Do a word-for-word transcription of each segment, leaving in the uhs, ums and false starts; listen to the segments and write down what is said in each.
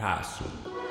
Castle.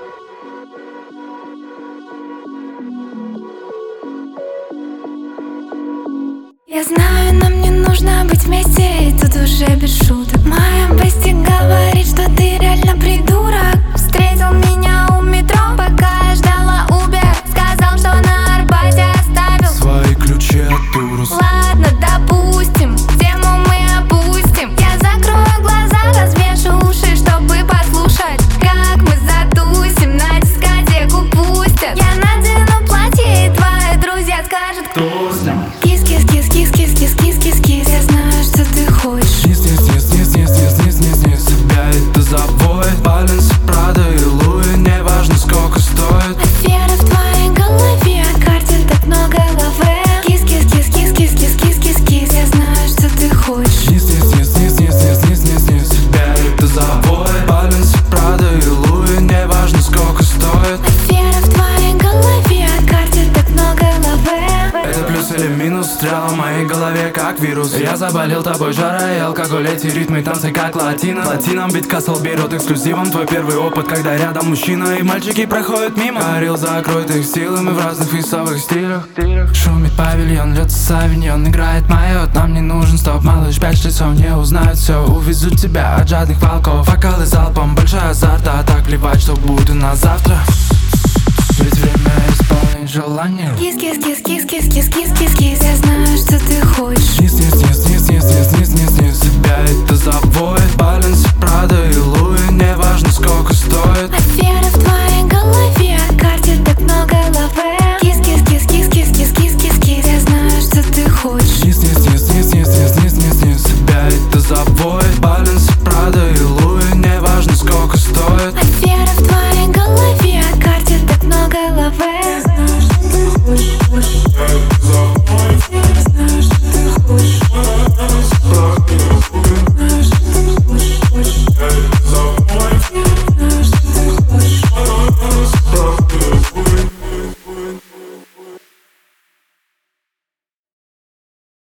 Я знаю, нам не нужно быть вместе, и тут уже без шуток. Моя бести говорит, что ты реально придурок. Встретил меня у метро, пока я ждала Uber. Сказал, что на Арбате оставил свои ключи от Урус. Ладно, допустим, тему мы опустим. Я закрою глаза, развешу уши, чтобы послушать, как мы затусим, на дискотеку пустят. Я надену платье, и твои друзья скажут, кто с ним? Кис-кис-кис-кис-кис-кис-кис, я знаю, что ты хочешь. Низ, низ, низ, низ, низ, низ, низ, низ, низ. Себя это заводит. Баленс, Прада и Луи, неважно сколько стоит. Афера в твоей голове, о карте так много лаве. Кис-кис-кис-кис-кис-кис-кис-кис, я знаю, что ты хочешь. Низ, низ, низ, низ, низ, низ, низ, низ, низ. Себя это заводит. Баленс, Прада и Луи, неважно сколько стоит. Афера в твоей голове, о карте так много лаве. Это плюс или минус, стрела в моей голове как вирус. Я заболел тобой, жара и алкоголь, эти ритмы, танцы как латино. Латином бит Castle берет эксклюзивом твой первый опыт, когда рядом мужчина и мальчики проходят мимо. Горел, закрой их силы, мы в разных весовых стилях. Шумит павильон, льется савиньон, играет майот. Нам не нужен стоп, малыш, пять лицом не узнают все. Увезут тебя от жадных волков, вокалы залпом, большой азарт, а так плевать, что будет у нас завтра. Ведь время исполнить желание. Кис-кис-кис-кис-кис-кис-кис-кис, я знаю, что ты хочешь. Низ, низ, низ, низ, низ, низ, низ, низ, низ. Себя это заводит. Баленс, Прада и Луи, неважно сколько стоит. Афера